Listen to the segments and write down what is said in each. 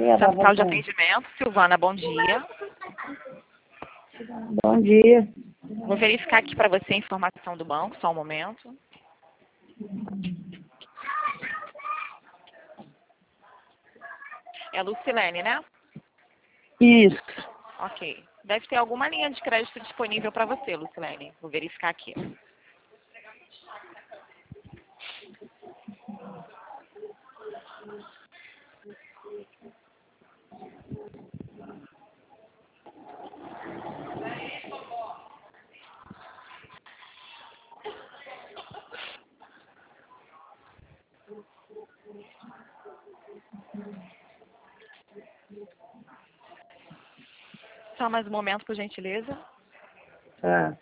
Central de atendimento, Silvana, bom dia. Bom dia. Vou verificar aqui para você a informação do banco, só um momento. É Lucilene, né? Isso. Ok. Deve ter alguma linha de crédito disponível para você, Lucilene. Vou verificar aqui. Só mais um momento, por gentileza. Tá.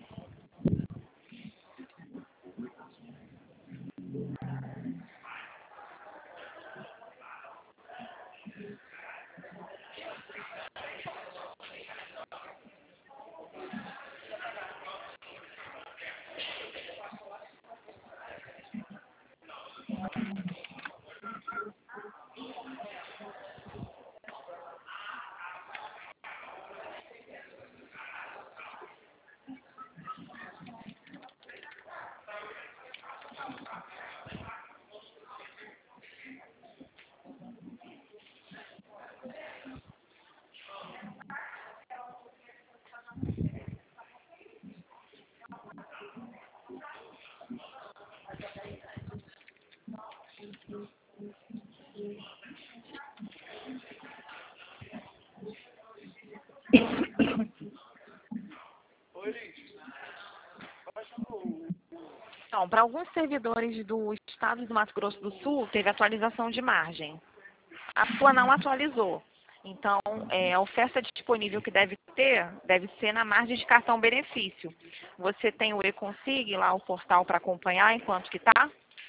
Então, para alguns servidores do estado do Mato Grosso do Sul, teve atualização de margem. A sua não atualizou. Então, a oferta disponível que deve ter, deve ser na margem de cartão benefício. Você tem o eConsig, lá o portal para acompanhar enquanto que está?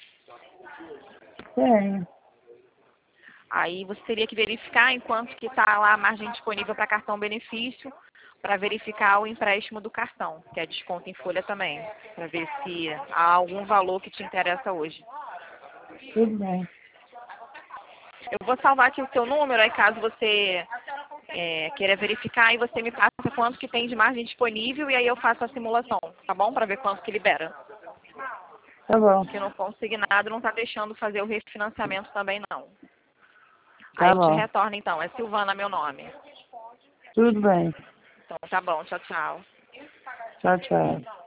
Tenho. Aí você teria que verificar enquanto que está lá a margem disponível para cartão benefício, para verificar o empréstimo do cartão, que é desconto em folha também, para ver se há algum valor que te interessa hoje. Tudo bem. Eu vou salvar aqui o seu número, aí caso você queira verificar, aí você me passa quanto que tem de margem disponível e aí eu faço a simulação, tá bom? Para ver quanto que libera. Tá bom. Porque no consignado não está deixando fazer o refinanciamento também não. Tá Aí eu te bom. retorno então, é Silvana meu nome. Tudo bem. Então tá bom, tchau, tchau. Tchau, tchau.